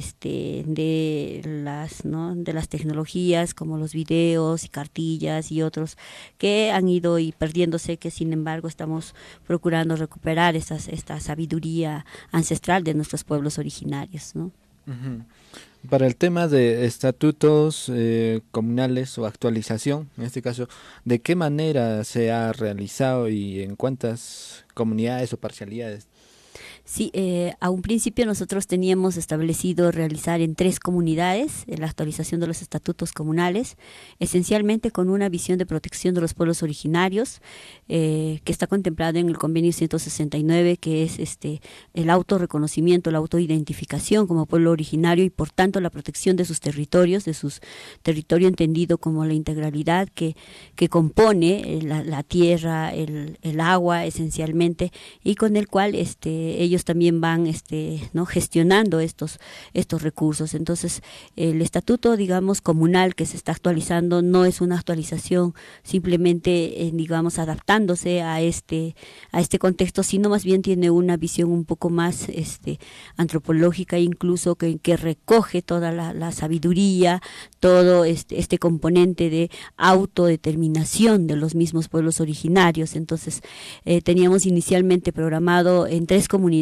las tecnologías como los videos y cartillas y otros que han ido y perdiéndose, que sin embargo estamos procurando recuperar esta sabiduría ancestral de nuestros pueblos originarios, ¿no? Para el tema de estatutos comunales o actualización, en este caso, ¿de qué manera se ha realizado y en cuántas comunidades o parcialidades? Sí, a un principio nosotros teníamos establecido realizar en 3 comunidades la actualización de los estatutos comunales, esencialmente con una visión de protección de los pueblos originarios, que está contemplado en el convenio 169, que es el autorreconocimiento, la autoidentificación como pueblo originario y por tanto la protección de sus territorios, territorio entendido como la integralidad que compone la tierra, el agua esencialmente, y con el cual ellos también van ¿no?, gestionando estos recursos. Entonces, el estatuto, digamos, comunal que se está actualizando no es una actualización simplemente, digamos, adaptándose a este contexto, sino más bien tiene una visión un poco más antropológica, incluso que recoge toda la sabiduría, todo este componente de autodeterminación de los mismos pueblos originarios. Entonces, teníamos inicialmente programado en 3 comunidades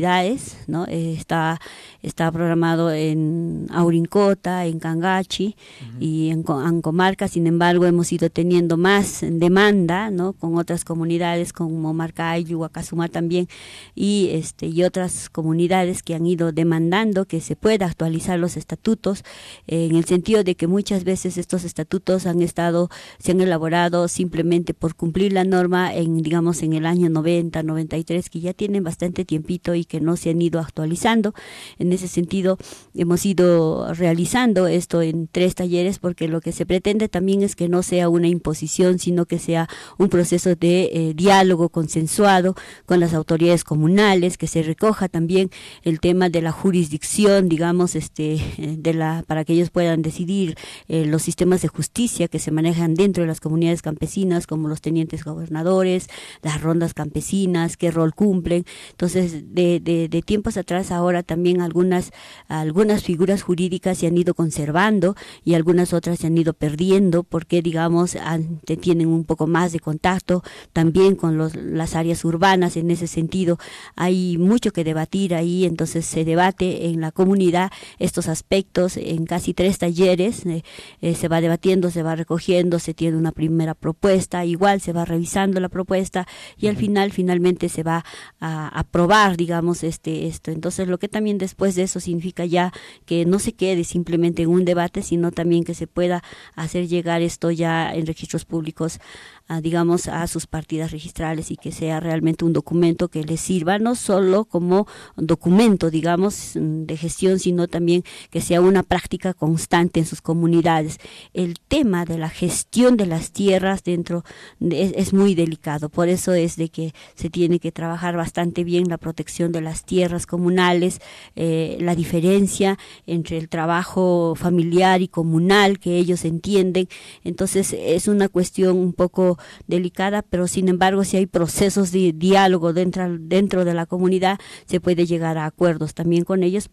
comunidades, ¿no? Está programado en Aurincota, en Cangachi y en Ancomarca. Sin embargo, hemos ido teniendo más demanda, ¿no? Con otras comunidades como Marcayo, Huacazumá también y otras comunidades que han ido demandando que se pueda actualizar los estatutos, en el sentido de que muchas veces estos estatutos se han elaborado simplemente por cumplir la norma en el año 90, 93, que ya tienen bastante tiempito y que no se han ido actualizando. En ese sentido, hemos ido realizando esto en 3 talleres, porque lo que se pretende también es que no sea una imposición, sino que sea un proceso de diálogo consensuado con las autoridades comunales, que se recoja también el tema de la jurisdicción, para que ellos puedan decidir los sistemas de justicia que se manejan dentro de las comunidades campesinas, como los tenientes gobernadores, las rondas campesinas, qué rol cumplen. Entonces, de tiempos atrás, ahora también algunas figuras jurídicas se han ido conservando y algunas otras se han ido perdiendo, porque tienen un poco más de contacto también con las áreas urbanas. En ese sentido, hay mucho que debatir ahí, entonces se debate en la comunidad estos aspectos en casi 3 talleres, se va debatiendo, se va recogiendo, se tiene una primera propuesta, igual se va revisando la propuesta y al finalmente se va a aprobar, esto. Entonces, lo que también después de eso significa ya que no se quede simplemente en un debate, sino también que se pueda hacer llegar esto ya en registros públicos, a sus partidas registrales, y que sea realmente un documento que les sirva no solo como documento, de gestión, sino también que sea una práctica constante en sus comunidades. El tema de la gestión de las tierras es muy delicado, por eso es de que se tiene que trabajar bastante bien la protección de las tierras comunales, la diferencia entre el trabajo familiar y comunal que ellos entienden. Entonces, es una cuestión un poco delicada, pero sin embargo, si hay procesos de diálogo dentro de la comunidad, se puede llegar a acuerdos también con ellos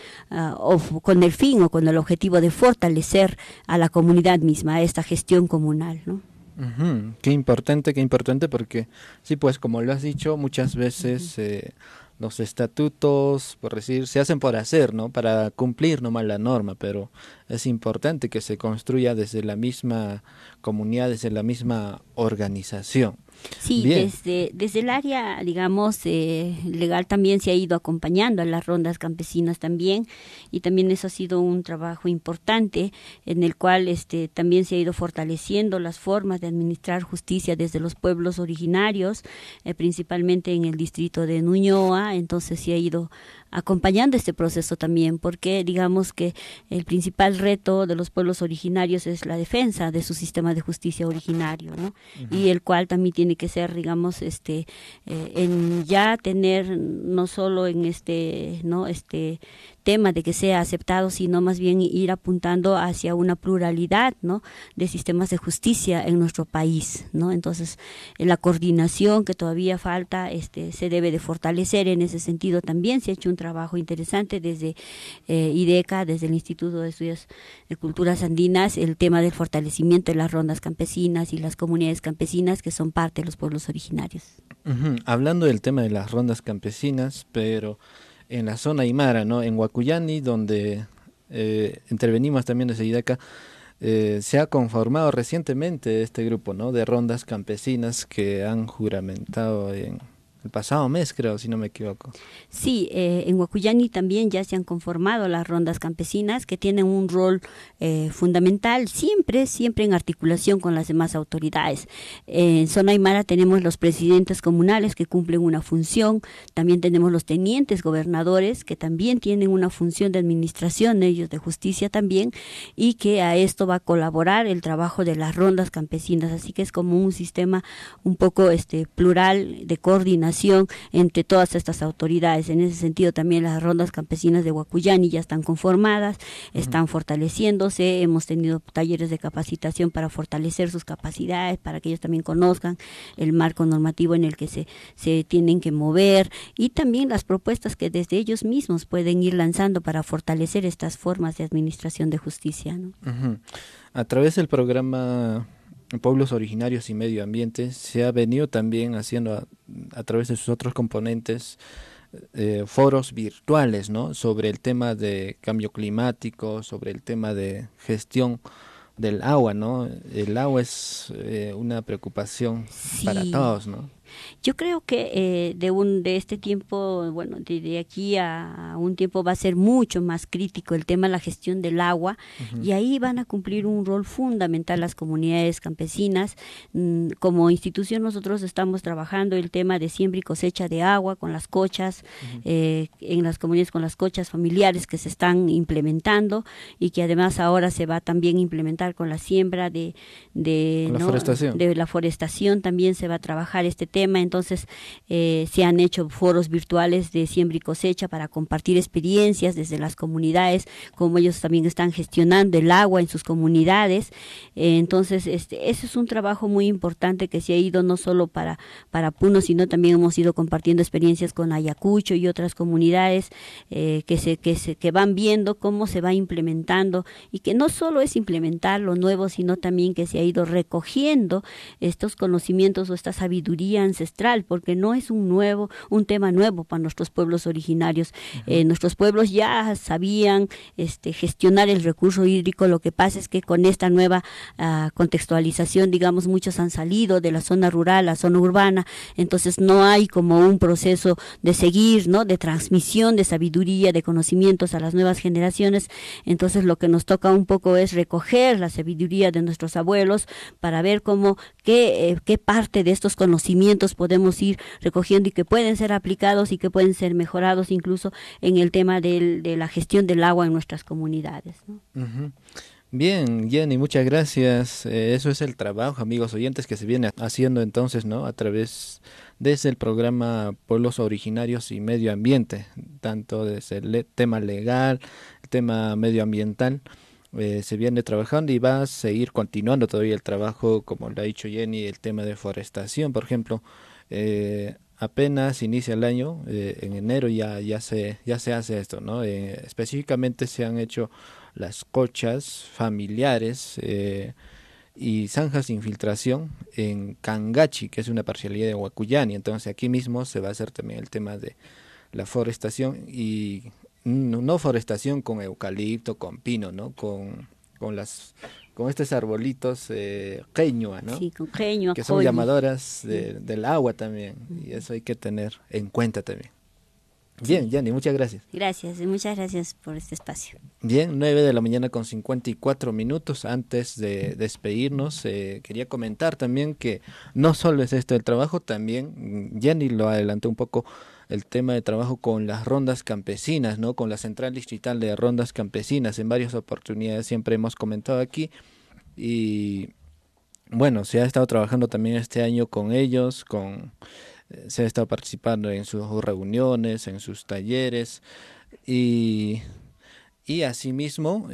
con el fin o con el objetivo de fortalecer a la comunidad misma, a esta gestión comunal, ¿no? Qué importante, porque sí, pues como lo has dicho, muchas veces los estatutos, por decir, se hacen por hacer, ¿no? Para cumplir nomás la norma, pero es importante que se construya desde la misma comunidad, desde la misma organización. Sí, desde el área, legal también se ha ido acompañando a las rondas campesinas también, y también eso ha sido un trabajo importante en el cual también se ha ido fortaleciendo las formas de administrar justicia desde los pueblos originarios, principalmente en el distrito de Ñuñoa. Entonces se ha ido acompañando este proceso también, porque que el principal reto de los pueblos originarios es la defensa de su sistema de justicia originario, ¿no? Y el cual también tiene que ser, en ya tener no solo en tema de que sea aceptado, sino más bien ir apuntando hacia una pluralidad, ¿no?, de sistemas de justicia en nuestro país, ¿no? Entonces, la coordinación que todavía falta se debe de fortalecer. En ese sentido también se ha hecho un trabajo interesante desde IDECA, desde el Instituto de Estudios de Culturas Andinas, el tema del fortalecimiento de las rondas campesinas y las comunidades campesinas que son parte de los pueblos originarios. Hablando del tema de las rondas campesinas, pero en la zona aymara, ¿no?, en Huacuyani, donde intervenimos también desde IDECA, se ha conformado recientemente este grupo, ¿no?, de rondas campesinas que han juramentado en el pasado mes, creo, si no me equivoco. Sí, en Huacuyani también ya se han conformado las rondas campesinas, que tienen un rol fundamental, siempre en articulación con las demás autoridades. En zona aymara tenemos los presidentes comunales que cumplen una función, también tenemos los tenientes gobernadores que también tienen una función de administración, ellos de justicia también, y que a esto va a colaborar el trabajo de las rondas campesinas, así que es como un sistema un poco plural de coordinación entre todas estas autoridades. En ese sentido también las rondas campesinas de Huacuyani ya están conformadas, están fortaleciéndose, hemos tenido talleres de capacitación para fortalecer sus capacidades, para que ellos también conozcan el marco normativo en el que se tienen que mover, y también las propuestas que desde ellos mismos pueden ir lanzando para fortalecer estas formas de administración de justicia, ¿no? A través del programa Pueblos Originarios y Medio Ambiente se ha venido también haciendo a través de sus otros componentes foros virtuales, ¿no? Sobre el tema de cambio climático, sobre el tema de gestión del agua, ¿no? El agua es una preocupación para todos, ¿no? Yo creo que de este tiempo, bueno, de aquí a un tiempo va a ser mucho más crítico el tema de la gestión del agua, y ahí van a cumplir un rol fundamental las comunidades campesinas. Como institución nosotros estamos trabajando el tema de siembra y cosecha de agua con las cochas, en las comunidades con las cochas familiares que se están implementando, y que además ahora se va también a implementar con la siembra de la forestación, también se va a trabajar este tema. Entonces se han hecho foros virtuales de siembra y cosecha para compartir experiencias desde las comunidades, como ellos también están gestionando el agua en sus comunidades. Entonces ese es un trabajo muy importante que se ha ido no solo para Puno, sino también hemos ido compartiendo experiencias con Ayacucho y otras comunidades que van viendo cómo se va implementando, y que no solo es implementar lo nuevo, sino también que se ha ido recogiendo estos conocimientos o esta sabiduría ancestral, porque no es un tema nuevo para nuestros pueblos originarios. Nuestros pueblos ya sabían gestionar el recurso hídrico. Lo que pasa es que con esta nueva contextualización, digamos, muchos han salido de la zona rural a la zona urbana, entonces no hay como un proceso de seguir, ¿no?, de transmisión de sabiduría, de conocimientos a las nuevas generaciones. Entonces lo que nos toca un poco es recoger la sabiduría de nuestros abuelos para ver qué parte de estos conocimientos podemos ir recogiendo y que pueden ser aplicados y que pueden ser mejorados incluso en el tema de la gestión del agua en nuestras comunidades, ¿no? Bien, Jenny, muchas gracias. Eso es el trabajo, amigos oyentes, que se viene haciendo entonces, ¿no?, a través desde el programa Pueblos Originarios y Medio Ambiente, tanto desde el tema legal, el tema medioambiental. Se viene trabajando y va a seguir continuando todavía el trabajo, como lo ha dicho Jenny, el tema de forestación, por ejemplo. Apenas inicia el año, en enero ya se hace esto, ¿no? Específicamente se han hecho las cochas familiares y zanjas de infiltración en Cangachi, que es una parcialidad de Huacuyani. Entonces aquí mismo se va a hacer también el tema de la forestación, y no forestación con eucalipto, con pino, ¿no? Con estos arbolitos queñua, ¿no? Sí, con queñua, que son llamadoras del agua también, y eso hay que tener en cuenta también. Bien, Yanni, muchas gracias. Gracias, muchas gracias por este espacio. Bien, 9:54 a.m. Antes de despedirnos, quería comentar también que no solo es esto el trabajo, también Yanni lo adelantó un poco, el tema de trabajo con las rondas campesinas, ¿no? Con la Central Distrital de Rondas Campesinas. En varias oportunidades siempre hemos comentado aquí, y bueno, se ha estado trabajando también este año con ellos, se ha estado participando en sus reuniones, en sus talleres, y asimismo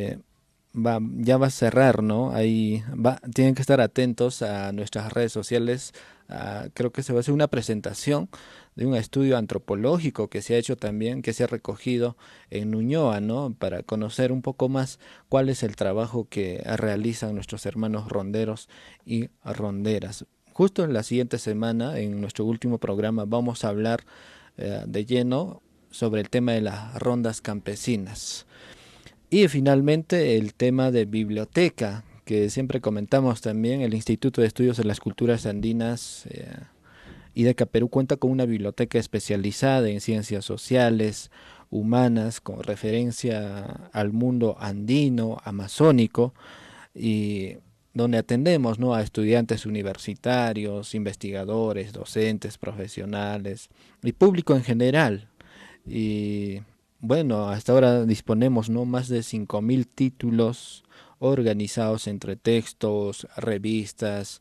ya va a cerrar, ¿no? Tienen que estar atentos a nuestras redes sociales. Creo que se va a hacer una presentación de un estudio antropológico que se ha hecho también, que se ha recogido en Ñuñoa, ¿no? Para conocer un poco más cuál es el trabajo que realizan nuestros hermanos ronderos y ronderas. Justo en la siguiente semana, en nuestro último programa, vamos a hablar de lleno sobre el tema de las rondas campesinas. Y finalmente el tema de biblioteca, que siempre comentamos también. El Instituto de Estudios de las Culturas Andinas, IDECA Perú, cuenta con una biblioteca especializada en ciencias sociales, humanas, con referencia al mundo andino, amazónico, y donde atendemos, ¿no?, a estudiantes universitarios, investigadores, docentes, profesionales y público en general. Y bueno, hasta ahora disponemos, ¿no?, más de 5.000 títulos organizados entre textos, revistas,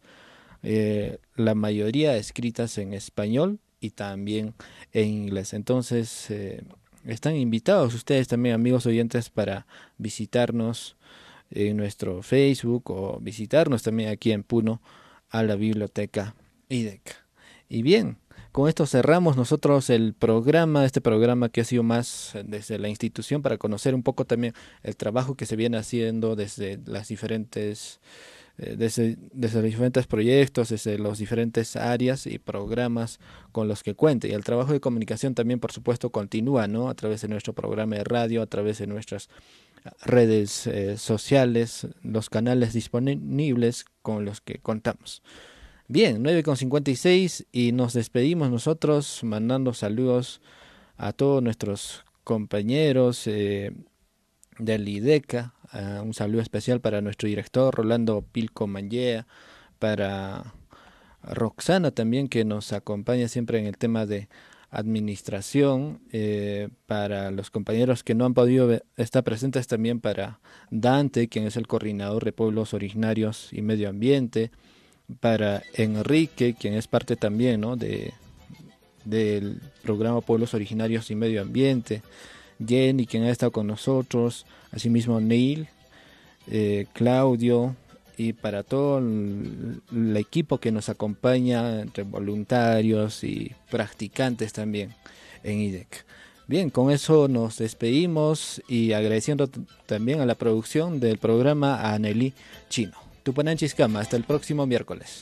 la mayoría escritas en español y también en inglés. Entonces están invitados ustedes también, amigos oyentes, para visitarnos en nuestro Facebook o visitarnos también aquí en Puno a la biblioteca IDECA. Y bien, con esto cerramos nosotros este programa que ha sido más desde la institución, para conocer un poco también el trabajo que se viene haciendo desde las diferentes desde los diferentes proyectos, desde las diferentes áreas y programas con los que cuente. Y el trabajo de comunicación también, por supuesto, continúa, ¿no? A través de nuestro programa de radio, a través de nuestras redes sociales, los canales disponibles con los que contamos. Bien, 9:56 y nos despedimos nosotros mandando saludos a todos nuestros compañeros del IDECA. Un saludo especial para nuestro director Rolando Pilco Manyea, para Roxana también, que nos acompaña siempre en el tema de administración, para los compañeros que no han podido estar presentes, también para Dante, quien es el coordinador de pueblos originarios y medio ambiente, para Enrique, quien es parte también, ¿no?, del programa Pueblos Originarios y Medio Ambiente, Jenny, quien ha estado con nosotros, asimismo Neil, Claudio, y para todo el equipo que nos acompaña, entre voluntarios y practicantes también en IDEC. Bien, con eso nos despedimos y agradeciendo también a la producción del programa a Anelí Chino. Tupananchiskama, hasta el próximo miércoles.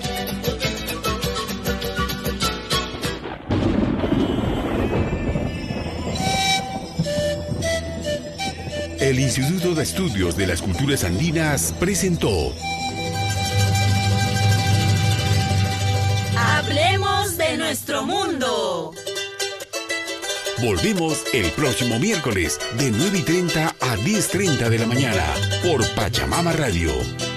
El Instituto de Estudios de las Culturas Andinas presentó Hablemos de nuestro mundo. Volvemos el próximo miércoles de 9:30 a 10:30 de la mañana por Pachamama Radio.